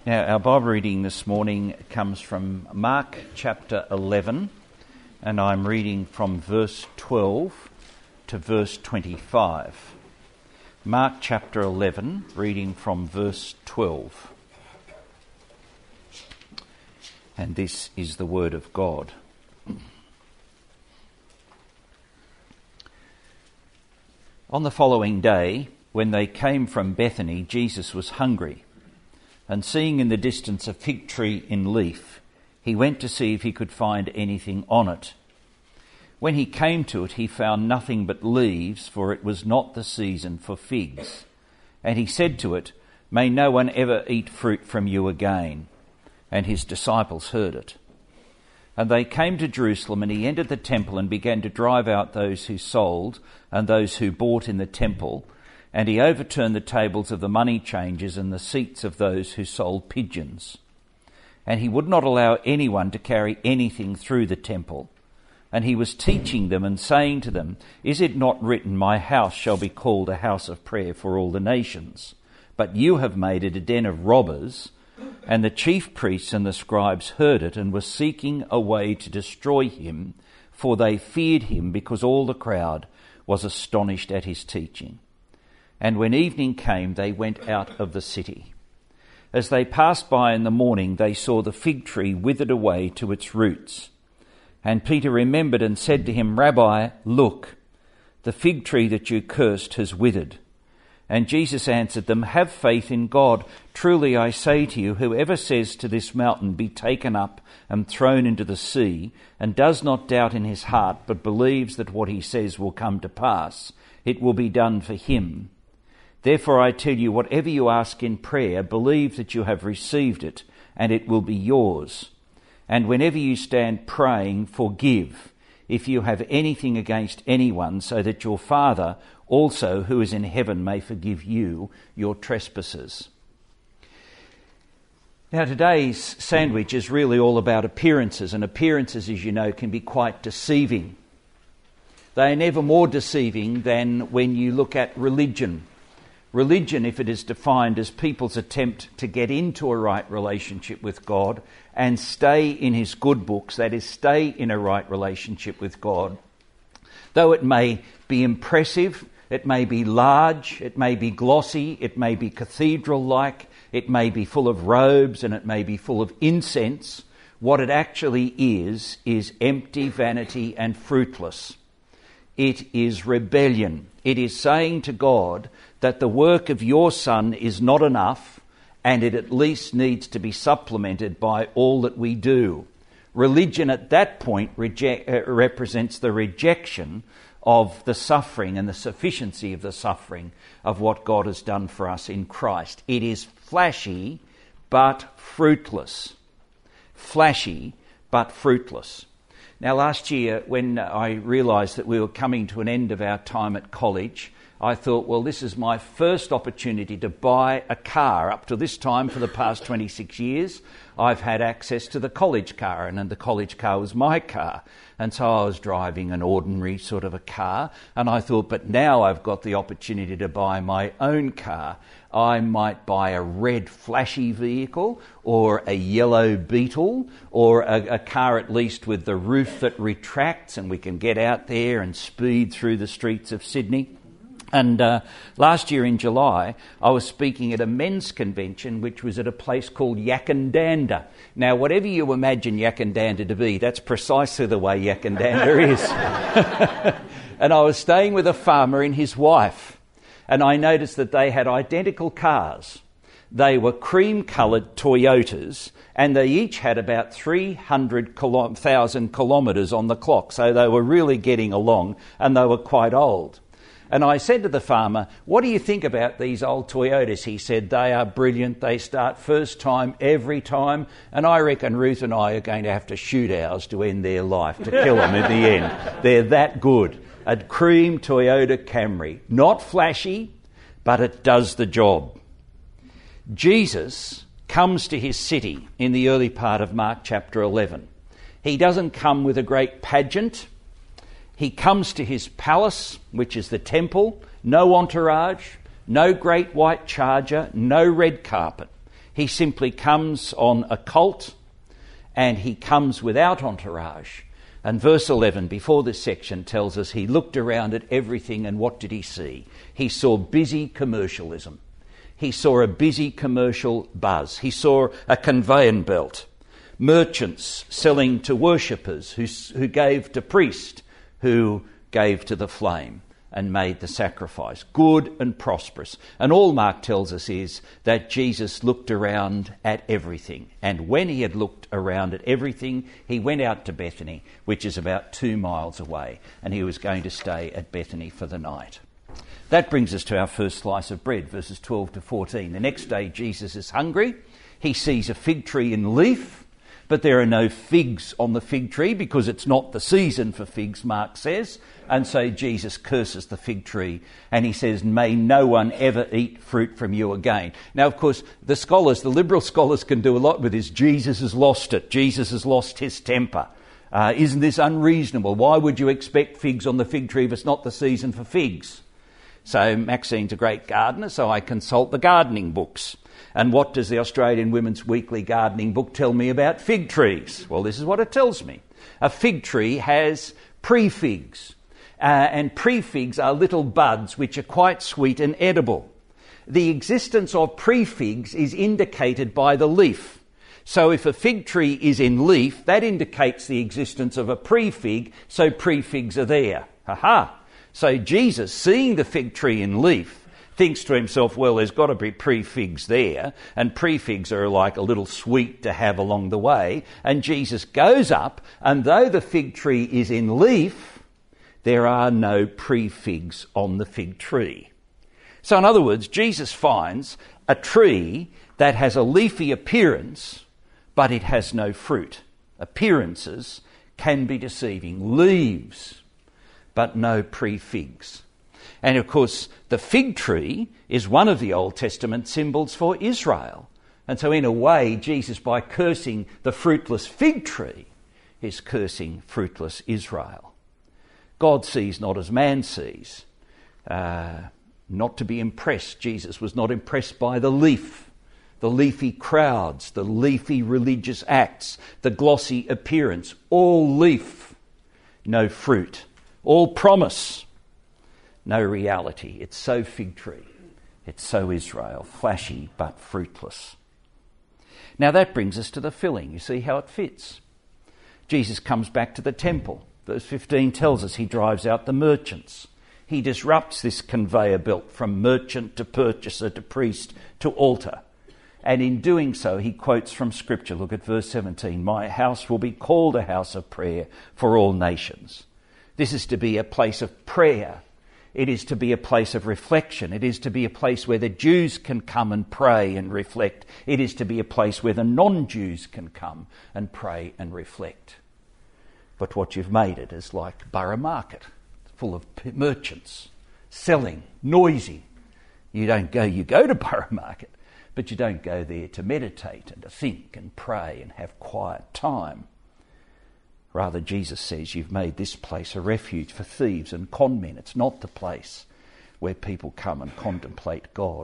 Now, our Bible reading this morning comes from Mark chapter 11, and I'm reading from verse 12 to verse 25. Mark chapter 11, reading from verse 12. And this is the word of God. On the following day, when they came from Bethany, Jesus was hungry. And seeing in the distance a fig tree in leaf, he went to see if he could find anything on it. When he came to it, he found nothing but leaves, for it was not the season for figs. And he said to it, "May no one ever eat fruit from you again." And his disciples heard it. And they came to Jerusalem, and he entered the temple and began to drive out those who sold and those who bought in the temple. And he overturned the tables of the money changers and the seats of those who sold pigeons. And he would not allow anyone to carry anything through the temple. And he was teaching them and saying to them, "Is it not written, 'My house shall be called a house of prayer for all the nations'? But you have made it a den of robbers." And the chief priests and the scribes heard it and were seeking a way to destroy him, for they feared him, because all the crowd was astonished at his teaching. And when evening came, they went out of the city. As they passed by in the morning, they saw the fig tree withered away to its roots. And Peter remembered and said to him, "Rabbi, look, the fig tree that you cursed has withered." And Jesus answered them, "Have faith in God. Truly I say to you, whoever says to this mountain, 'Be taken up and thrown into the sea,' and does not doubt in his heart, but believes that what he says will come to pass, it will be done for him. Therefore I tell you, whatever you ask in prayer, believe that you have received it, and it will be yours. And whenever you stand praying, forgive, if you have anything against anyone, so that your Father also, who is in heaven, may forgive you your trespasses." Now, today's sandwich is really all about appearances, and appearances, as you know, can be quite deceiving. They are never more deceiving than when you look at religion. Religion, if it is defined as people's attempt to get into a right relationship with God and stay in his good books, that is, stay in a right relationship with God, though it may be impressive, it may be large, it may be glossy, it may be cathedral-like, it may be full of robes, and it may be full of incense, what it actually is empty vanity and fruitless. It is rebellion. It is saying to God that the work of your Son is not enough, and it at least needs to be supplemented by all that we do. Religion at that point represents the rejection of the suffering and the sufficiency of the suffering of what God has done for us in Christ. It is flashy but fruitless. Flashy but fruitless. Now, last year, when I realised that we were coming to an end of our time at college, I thought, well, this is my first opportunity to buy a car. Up to this time, for the past 26 years, I've had access to the college car, and the college car was my car. And so I was driving an ordinary sort of a car, and I thought, but now I've got the opportunity to buy my own car. I might buy a red flashy vehicle, or a yellow Beetle, or a car at least with the roof that retracts and we can get out there and speed through the streets of Sydney. And last year in July, I was speaking at a men's convention, which was at a place called Yackandandah. Now, whatever you imagine Yackandandah to be, that's precisely the way Yackandandah is. And I was staying with a farmer and his wife, and I noticed that they had identical cars. They were cream-coloured Toyotas, and they each had about 300,000 kilometres on the clock, so they were really getting along, and they were quite old. And I said to the farmer, "What do you think about these old Toyotas?" He said, "They are brilliant. They start first time every time. And I reckon Ruth and I are going to have to shoot ours to end their life, to kill them in the end. They're that good." A cream Toyota Camry. Not flashy, but it does the job. Jesus comes to his city in the early part of Mark chapter 11. He doesn't come with a great pageant. He comes to his palace, which is the temple, no entourage, no great white charger, no red carpet. He simply comes on a colt, and he comes without entourage. And verse 11, before this section, tells us he looked around at everything, and what did he see? He saw busy commercialism. He saw a busy commercial buzz. He saw a conveyor belt. Merchants selling to worshippers who gave to priests, who gave to the flame and made the sacrifice. Good and prosperous. And all Mark tells us is that Jesus looked around at everything. And when he had looked around at everything, he went out to Bethany, which is about 2 miles away. And he was going to stay at Bethany for the night. That brings us to our first slice of bread, verses 12 to 14. The next day, Jesus is hungry. He sees a fig tree in leaf, but there are no figs on the fig tree because it's not the season for figs, Mark says. And so Jesus curses the fig tree and he says, "May no one ever eat fruit from you again." Now, of course, the liberal scholars can do a lot with this. Jesus has lost it. Jesus has lost his temper. Isn't this unreasonable? Why would you expect figs on the fig tree if it's not the season for figs? So Maxine's a great gardener, so I consult the gardening books. And what does the Australian Women's Weekly gardening book tell me about fig trees? Well, this is what it tells me. A fig tree has pre-figs, and pre-figs are little buds which are quite sweet and edible. The existence of pre-figs is indicated by the leaf. So if a fig tree is in leaf, that indicates the existence of a pre-fig, so pre-figs are there. Ha-ha! So Jesus, seeing the fig tree in leaf, thinks to himself, well, there's got to be pre-figs there, and pre-figs are like a little sweet to have along the way. And Jesus goes up, and though the fig tree is in leaf, there are no pre-figs on the fig tree. So in other words, Jesus finds a tree that has a leafy appearance, but it has no fruit. Appearances can be deceiving. Leaves, but no pre-figs. And of course, the fig tree is one of the Old Testament symbols for Israel. And so in a way, Jesus, by cursing the fruitless fig tree, is cursing fruitless Israel. God sees not as man sees. Not to be impressed. Jesus was not impressed by the leaf, the leafy crowds, the leafy religious acts, the glossy appearance. All leaf, no fruit. All promise, no reality. It's so fig tree. It's so Israel, flashy but fruitless. Now that brings us to the filling. You see how it fits. Jesus comes back to the temple. Verse 15 tells us he drives out the merchants. He disrupts this conveyor belt from merchant to purchaser to priest to altar. And in doing so, he quotes from Scripture. Look at verse 17. "My house will be called a house of prayer for all nations." This is to be a place of prayer. It is to be a place of reflection. It is to be a place where the Jews can come and pray and reflect. It is to be a place where the non-Jews can come and pray and reflect. But what you've made it is like Borough Market, full of merchants, selling, noisy. You go to Borough Market, but you don't go there to meditate and to think and pray and have quiet time. Rather, Jesus says you've made this place a refuge for thieves and con men. It's not the place where people come and contemplate God.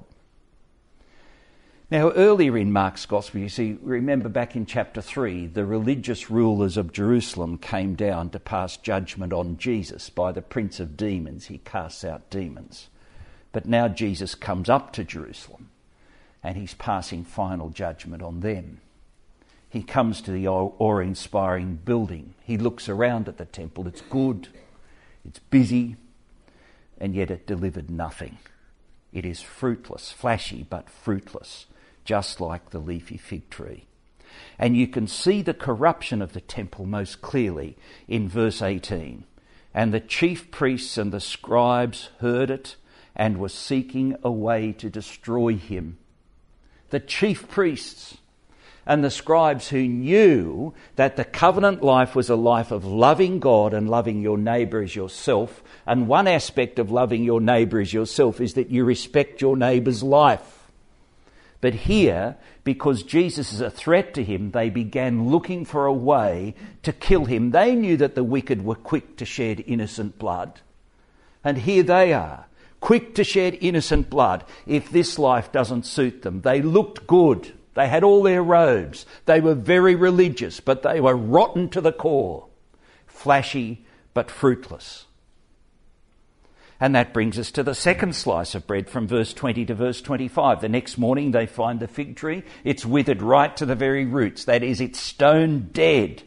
Now, earlier in Mark's Gospel, you see, remember back in chapter 3, the religious rulers of Jerusalem came down to pass judgment on Jesus. By the prince of demons, he casts out demons. But now Jesus comes up to Jerusalem and he's passing final judgment on them. He comes to the awe-inspiring building. He looks around at the temple. It's good, it's busy, and yet it delivered nothing. It is fruitless, flashy but fruitless, just like the leafy fig tree. And you can see the corruption of the temple most clearly in verse 18. "And the chief priests and the scribes heard it and were seeking a way to destroy him." The chief priests and the scribes who knew that the covenant life was a life of loving God and loving your neighbour as yourself. And one aspect of loving your neighbour as yourself is that you respect your neighbour's life. But here, because Jesus is a threat to him, they began looking for a way to kill him. They knew that the wicked were quick to shed innocent blood. And here they are, quick to shed innocent blood if this life doesn't suit them. They looked good. They had all their robes. They were very religious, but they were rotten to the core. Flashy, but fruitless. And that brings us to the second slice of bread from verse 20 to verse 25. The next morning they find the fig tree. It's withered right to the very roots. That is, it's stone dead.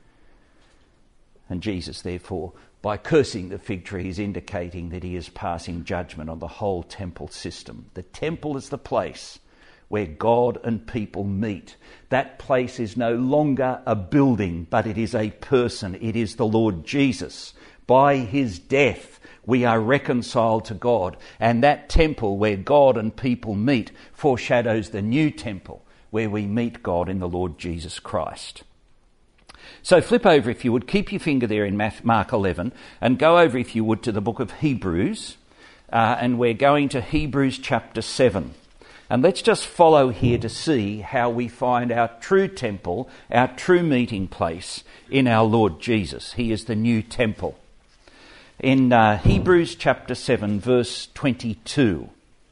And Jesus, therefore, by cursing the fig tree, is indicating that he is passing judgment on the whole temple system. The temple is the place where God and people meet. That place is no longer a building, but it is a person. It is the Lord Jesus. By his death, we are reconciled to God. And that temple where God and people meet foreshadows the new temple where we meet God in the Lord Jesus Christ. So flip over, if you would, keep your finger there in Mark 11, and go over, if you would, to the book of Hebrews, and we're going to Hebrews chapter 7. And let's just follow here to see how we find our true temple, our true meeting place in our Lord Jesus. He is the new temple. In Hebrews chapter 7, verse 22,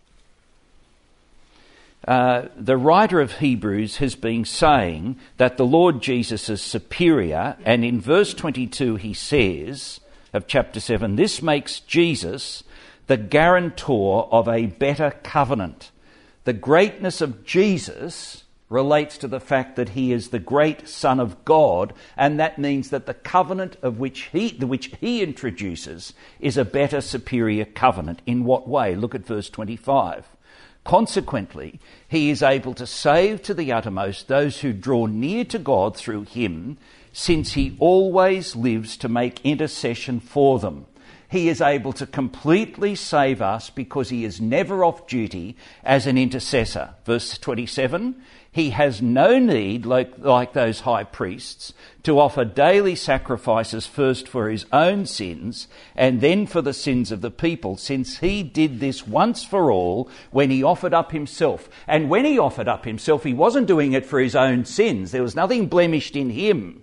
the writer of Hebrews has been saying that the Lord Jesus is superior, and in verse 22 he says, of chapter 7, this makes Jesus the guarantor of a better covenant. The greatness of Jesus relates to the fact that he is the great Son of God, and that means that the covenant of which he introduces is a better, superior covenant. In what way? Look at verse 25. Consequently, he is able to save to the uttermost those who draw near to God through him, since he always lives to make intercession for them. He is able to completely save us because he is never off duty as an intercessor. Verse 27, he has no need, like those high priests, to offer daily sacrifices first for his own sins and then for the sins of the people, since he did this once for all when he offered up himself. And when he offered up himself, he wasn't doing it for his own sins. There was nothing blemished in him,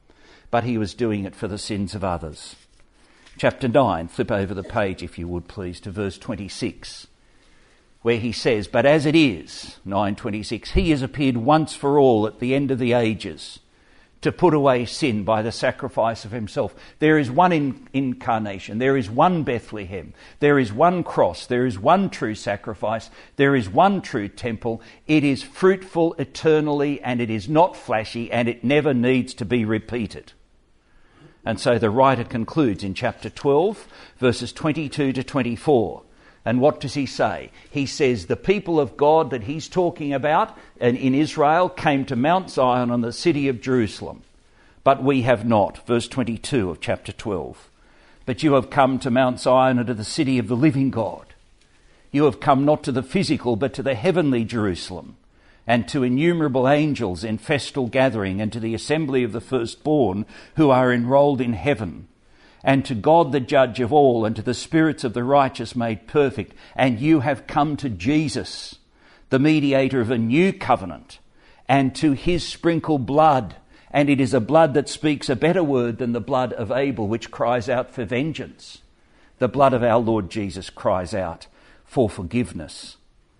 but he was doing it for the sins of others. Chapter 9, flip over the page if you would please to verse 26, where he says, but as it is, 9:26, he has appeared once for all at the end of the ages to put away sin by the sacrifice of himself. There is one incarnation, there is one Bethlehem, there is one cross, there is one true sacrifice, there is one true temple. It is fruitful eternally, and it is not flashy, and it never needs to be repeated. And so the writer concludes in chapter 12, verses 22 to 24. And what does he say? He says the people of God that he's talking about in Israel came to Mount Zion and the city of Jerusalem. But we have not. Verse 22 of chapter 12. But you have come to Mount Zion and to the city of the living God. You have come not to the physical but to the heavenly Jerusalem, and to innumerable angels in festal gathering, and to the assembly of the firstborn who are enrolled in heaven, and to God the judge of all, and to the spirits of the righteous made perfect. And you have come to Jesus, the mediator of a new covenant, and to his sprinkled blood. And it is a blood that speaks a better word than the blood of Abel, which cries out for vengeance. The blood of our Lord Jesus cries out for forgiveness.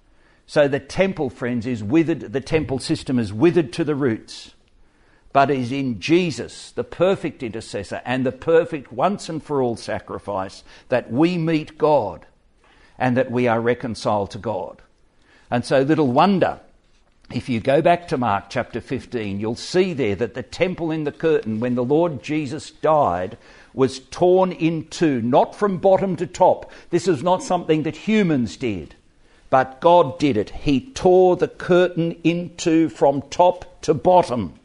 So the temple, friends, is withered. The temple system is withered to the roots, but is in Jesus, the perfect intercessor and the perfect once and for all sacrifice, that we meet God and that we are reconciled to God. And so little wonder, if you go back to Mark chapter 15, you'll see there that the temple in the curtain, when the Lord Jesus died, was torn in two, not from bottom to top. This is not something that humans did, but God did it. He tore the curtain in two from top to bottom,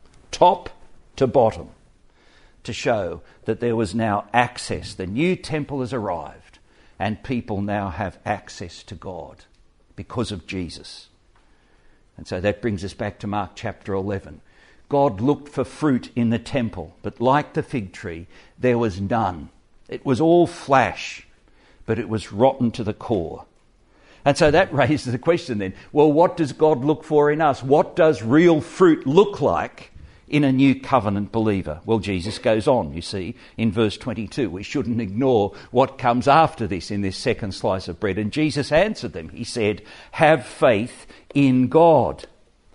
to show that there was now access. The new temple has arrived, and people now have access to God because of Jesus. And so that brings us back to Mark chapter 11. God looked for fruit in the temple, but like the fig tree, there was none. It was all flash, but it was rotten to the core. And so that raises the question then, well, what does God look for in us? What does real fruit look like in a new covenant believer? Well, Jesus goes on, you see, in verse 22. We shouldn't ignore what comes after this in this second slice of bread. And Jesus answered them. He said, have faith in God.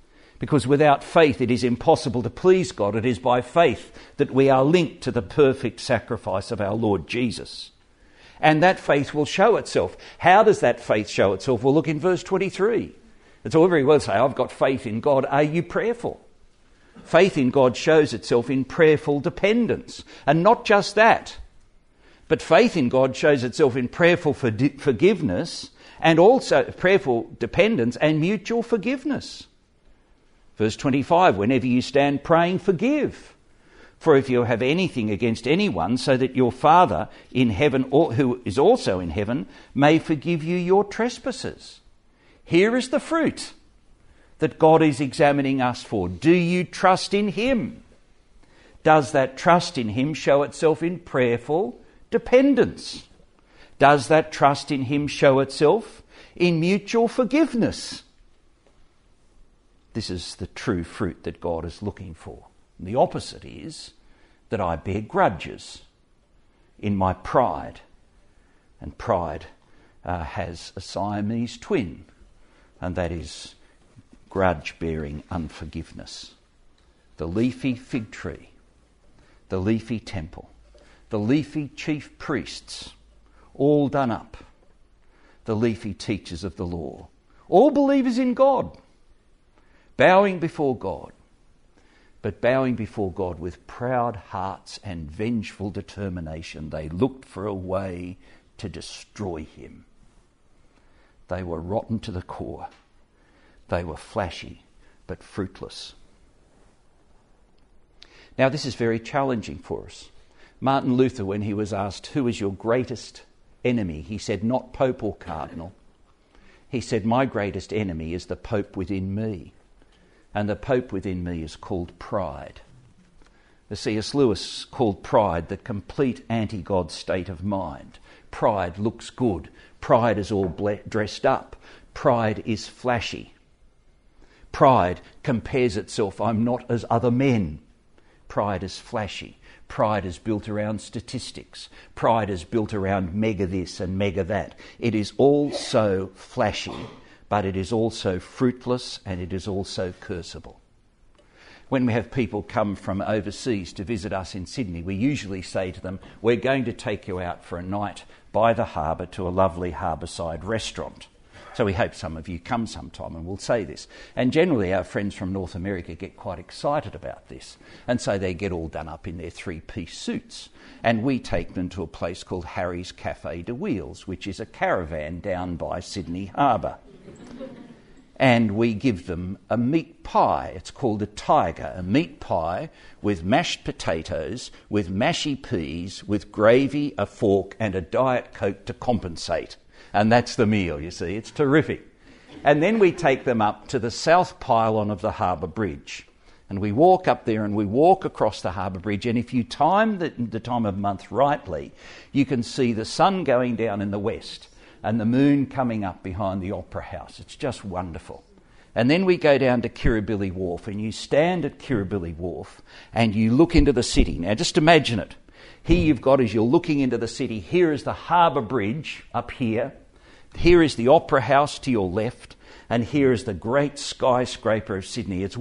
Because without faith it is impossible to please God. It is by faith that we are linked to the perfect sacrifice of our Lord Jesus. And that faith will show itself. How does that faith show itself? Well, look in verse 23. It's all very well to say, I've got faith in God. Are you prayerful? Faith in God shows itself in prayerful dependence. And not just that, but faith in God shows itself in prayerful forgiveness and also prayerful dependence and mutual forgiveness. Verse 25, whenever you stand praying, forgive. For if you have anything against anyone, so that your Father in heaven, who is also in heaven, may forgive you your trespasses. Here is the fruit that God is examining us for. Do you trust in him? Does that trust in him show itself in prayerful dependence? Does that trust in him show itself in mutual forgiveness? This is the true fruit that God is looking for. And the opposite is that I bear grudges in my pride. And pride has a Siamese twin, and that is grudge-bearing unforgiveness. The leafy fig tree, the leafy temple, the leafy chief priests, all done up, the leafy teachers of the law, all believers in God, bowing before God, but bowing before God with proud hearts and vengeful determination. They looked for a way to destroy him. They were rotten to the core. They were flashy but fruitless. Now this is very challenging for us. Martin Luther, when he was asked, who is your greatest enemy? He said, not Pope or Cardinal. He said, my greatest enemy is the Pope within me. And the Pope within me is called pride. The C.S. Lewis called pride the complete anti-God state of mind. Pride looks good. Pride is all dressed up. Pride is flashy. Pride compares itself, I'm not as other men. Pride is flashy. Pride is built around statistics. Pride is built around mega this and mega that. It is all so flashy, but it is also fruitless and it is also curseable. When we have people come from overseas to visit us in Sydney, we usually say to them, we're going to take you out for a night by the harbour to a lovely harbourside restaurant. So we hope some of you come sometime, and we'll say this. And generally our friends from North America get quite excited about this. And so they get all done up in their three-piece suits. And we take them to a place called Harry's Cafe de Wheels, which is a caravan down by Sydney Harbour. And we give them a meat pie. It's called a tiger, a meat pie with mashed potatoes, with mashy peas, with gravy, a fork and a Diet Coke to compensate. And that's the meal, you see. It's terrific. And then we take them up to the south pylon of the harbour bridge. And we walk up there and we walk across the harbour bridge. And if you time the time of month rightly, you can see the sun going down in the west and the moon coming up behind the Opera House. It's just wonderful. And then we go down to Kirribilli Wharf, and you stand at Kirribilli Wharf and you look into the city. Now just imagine it. Here you've got, as you're looking into the city, here is the harbour bridge up here. Here is the Opera House to your left, and here is the great skyscraper of Sydney. It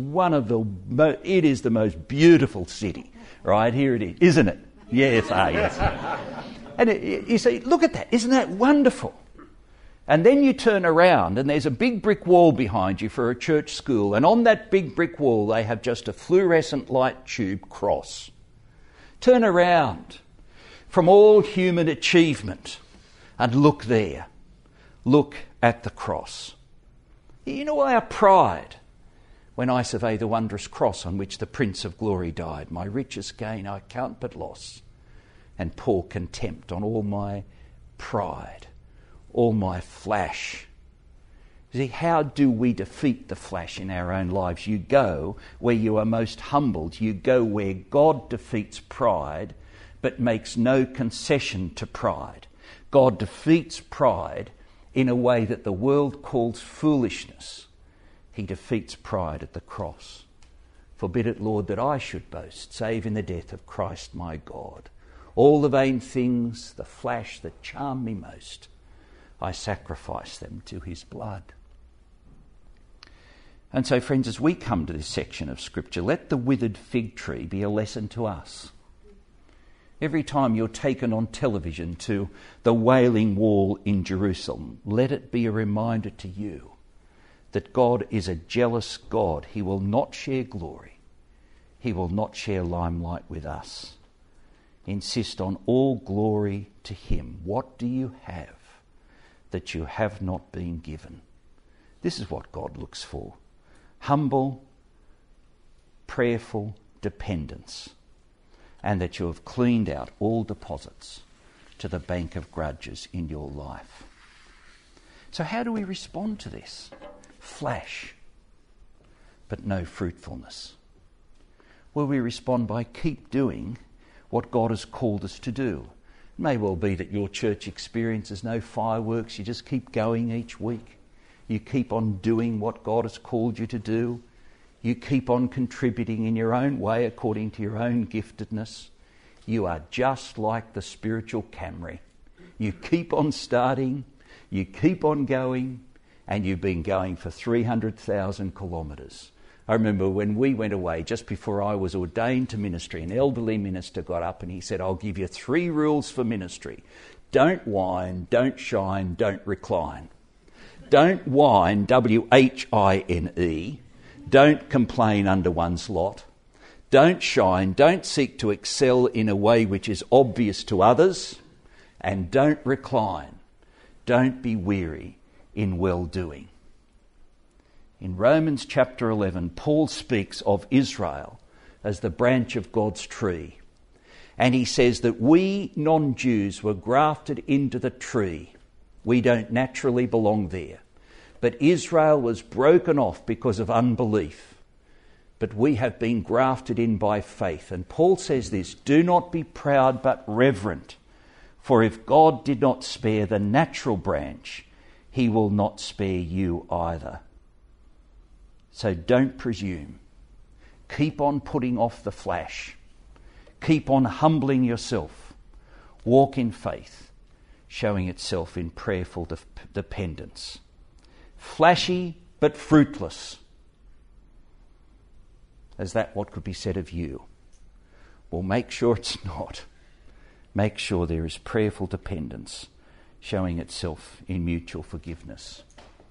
is the most beautiful city, right? Here it is, isn't it? Yes, yes. And you say, look at that, isn't that wonderful? And then you turn around and there's a big brick wall behind you for a church school, and on that big brick wall they have just a fluorescent light tube cross. Turn around from all human achievement and look there. Look at the cross. You know our pride when I survey the wondrous cross on which the Prince of Glory died. My richest gain I count but loss, and pour contempt on all my pride, all my flash. You see, how do we defeat the flash in our own lives? You go where you are most humbled. You go where God defeats pride but makes no concession to pride. God defeats pride in a way that the world calls foolishness. He defeats pride at the cross. Forbid it, Lord, that I should boast, save in the death of Christ my God. All the vain things, the flash that charm me most, I sacrifice them to his blood. And so, friends, as we come to this section of Scripture, let the withered fig tree be a lesson to us. Every time you're taken on television to the Wailing Wall in Jerusalem, let it be a reminder to you that God is a jealous God. He will not share glory. He will not share limelight with us. Insist on all glory to him. What do you have that you have not been given? This is what God looks for. Humble, prayerful dependence, and that you have cleaned out all deposits to the bank of grudges in your life. So how do we respond to this? Flash, but no fruitfulness. Will we respond by keep doing what God has called us to do? It may well be that your church experiences no fireworks. You just keep going each week. You keep on doing what God has called you to do. You keep on contributing in your own way according to your own giftedness. You are just like the spiritual Camry. You keep on starting, you keep on going, and you've been going for 300,000 kilometres. I remember when we went away, just before I was ordained to ministry, an elderly minister got up and he said, I'll give you 3 rules for ministry. Don't whine, don't shine, don't recline. Don't whine, W-H-I-N-E. Don't complain under one's lot. Don't shine, don't seek to excel in a way which is obvious to others. And don't recline. Don't be weary in well-doing. In Romans chapter 11, Paul speaks of Israel as the branch of God's tree. And he says that we non-Jews were grafted into the tree. We don't naturally belong there. But Israel was broken off because of unbelief. But we have been grafted in by faith. And Paul says this, do not be proud but reverent. For if God did not spare the natural branch, he will not spare you either. So don't presume. Keep on putting off the flash. Keep on humbling yourself. Walk in faith, showing itself in prayerful dependence. Flashy but fruitless. Is that what could be said of you? Well, make sure it's not. Make sure there is prayerful dependence, showing itself in mutual forgiveness.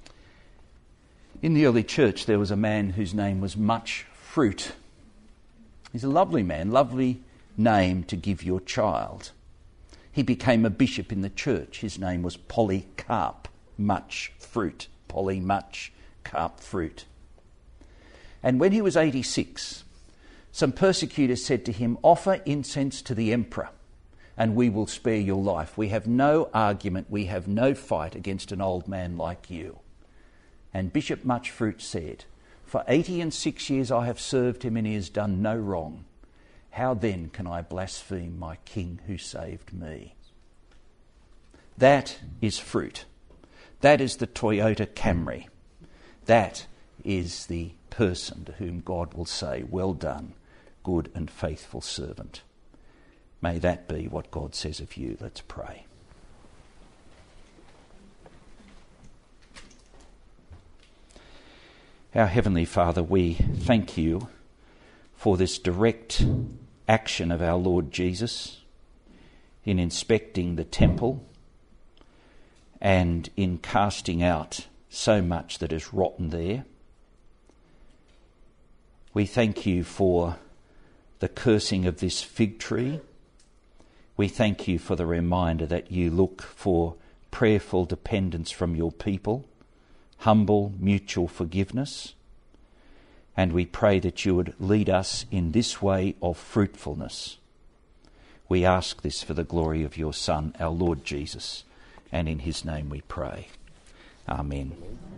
In the early church, there was a man whose name was Much Fruit. He's a lovely man, lovely name to give your child. He became a bishop in the church. His name was Polycarp, Much Fruit. Poly, much, carp, fruit. And when he was 86, some persecutors said to him, offer incense to the emperor and we will spare your life. We have no argument, we have no fight against an old man like you. And Bishop Muchfruit said, for 86 years I have served him and he has done no wrong. How then can I blaspheme my king who saved me? That is fruit. That is the Toyota Camry. That is the person to whom God will say, well done, good and faithful servant. May that be what God says of you. Let's pray. Our Heavenly Father, we thank you for this direct action of our Lord Jesus in inspecting the temple and in casting out so much that is rotten there. We thank you for the cursing of this fig tree. We thank you for the reminder that you look for prayerful dependence from your people, humble mutual forgiveness, and we pray that you would lead us in this way of fruitfulness. We ask this for the glory of your Son, our Lord Jesus, and in his name we pray. Amen.